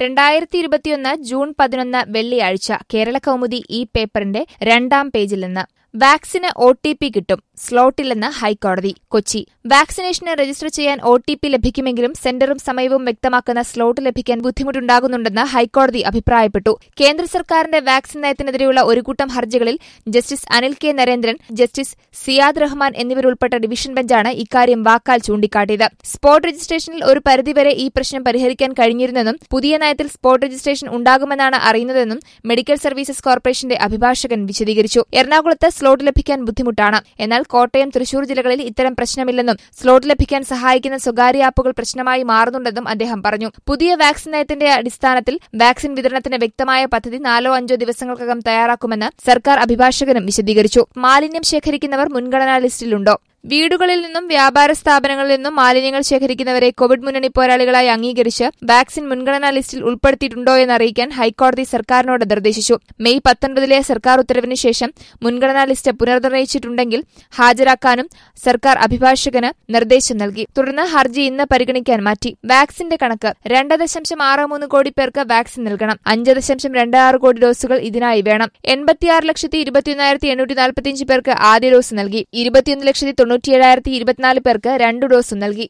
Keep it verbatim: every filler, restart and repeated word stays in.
രണ്ടായിരത്തി ഇരുപത്തിയൊന്ന് ജൂൺ പതിനൊന്ന് വെള്ളിയാഴ്ച കേരള കൗമുദി ഈ പേപ്പറിന്റെ രണ്ടാം പേജിൽ നിന്ന് വാക്സിന് ഒ ടി പി കിട്ടും, സ്ലോട്ടില്ലെന്ന് ഹൈക്കോടതി. കൊച്ചി. വാക്സിനേഷന് രജിസ്റ്റർ ചെയ്യാൻ ഒ ടി പി ലഭിക്കുമെങ്കിലും സെന്ററും സമയവും വ്യക്തമാക്കുന്ന സ്ലോട്ട് ലഭിക്കാൻ ബുദ്ധിമുട്ടുണ്ടാകുന്നുണ്ടെന്ന് ഹൈക്കോടതി അഭിപ്രായപ്പെട്ടു. കേന്ദ്ര സർക്കാരിന്റെ വാക്സിൻ നയത്തിനെതിരെയുള്ള ഒരു കൂട്ടം ഹർജികളിൽ justice Anil K Narendran, justice Siyad Rahman എന്നിവരുൾപ്പെട്ട ഡിവിഷൻ ബെഞ്ചാണ് ഇക്കാര്യം വാക്കാൽ ചൂണ്ടിക്കാട്ടിയത്. സ്പോട്ട് രജിസ്ട്രേഷനിൽ ഒരു പരിധിവരെ ഈ പ്രശ്നം പരിഹരിക്കാൻ കഴിഞ്ഞിരുന്നെന്നും പുതിയ നയത്തിൽ സ്പോട്ട് രജിസ്ട്രേഷൻ ഉണ്ടാകുമെന്നാണ് അറിയുന്നതെന്നും മെഡിക്കൽ സർവീസസ് കോർപ്പറേഷന്റെ അഭിഭാഷകൻ വിശദീകരിച്ചു. എറണാകുളത്ത് സ്ലോട്ട് ലഭിക്കാൻ ബുദ്ധിമുട്ടാണ്. എന്നാൽ കോട്ടയം, തൃശൂർ ജില്ലകളിൽ ഇത്തരം പ്രശ്നമില്ലെന്നും സ്ലോട്ട് ലഭിക്കാൻ സഹായിക്കുന്ന സ്വകാര്യ ആപ്പുകൾ പ്രശ്നമായി മാറുന്നുണ്ടെന്നും അദ്ദേഹം പറഞ്ഞു. പുതിയ വാക്സിൻ നയത്തിന്റെ അടിസ്ഥാനത്തിൽ വാക്സിൻ വിതരണത്തിന് വ്യക്തമായ പദ്ധതി നാലോ അഞ്ചോ ദിവസങ്ങൾക്കകം തയ്യാറാക്കുമെന്ന് സർക്കാർ അഭിഭാഷകനും വിശദീകരിച്ചു. മാലിന്യം ശേഖരിക്കുന്നവർ മുൻഗണനാ ലിസ്റ്റിലുണ്ടോ? വീടുകളിൽ നിന്നും വ്യാപാര സ്ഥാപനങ്ങളിൽ നിന്നും മാലിന്യങ്ങൾ ശേഖരിക്കുന്നവരെ കോവിഡ് മുന്നണി പോരാളികളായി അംഗീകരിച്ച് വാക്സിൻ മുൻഗണനാ ലിസ്റ്റിൽ ഉൾപ്പെടുത്തിയിട്ടുണ്ടോ എന്നറിയിക്കാൻ ഹൈക്കോടതി സർക്കാരിനോട് നിർദ്ദേശിച്ചു. മെയ് പത്തൊൻപതിലെ സർക്കാർ ഉത്തരവിന് ശേഷം മുൻഗണനാ ലിസ്റ്റ് പുനർനിർണയിച്ചിട്ടുണ്ടെങ്കിൽ ഹാജരാക്കാനും സർക്കാർ അഭിഭാഷകന് നിർദ്ദേശം നൽകി. തുടർന്ന് ഹർജി ഇന്ന് പരിഗണിക്കാൻ മാറ്റി. വാക്സിന്റെ കണക്ക്: രണ്ട് ദശാംശം ആറ് മൂന്ന് കോടി പേർക്ക് വാക്സിൻ നൽകണം. അഞ്ച് ദശാംശം രണ്ട് ആറ് കോടി ഡോസുകൾ ഇതിനായി വേണം. എൺപത്തിയാറ് ലക്ഷത്തി ഇരുപത്തിയൊന്നായിരത്തി എണ്ണൂറ്റി നാൽപ്പത്തിയഞ്ച് പേർക്ക് ആദ്യ ഡോസ് നൽകി. ഇരുപത്തിയൊന്ന് ലക്ഷത്തി തൊണ്ണൂറ്റിയേഴായിരത്തി ഇരുപത്തിനാല് പേർക്ക് രണ്ടു ഡോസും നൽകി.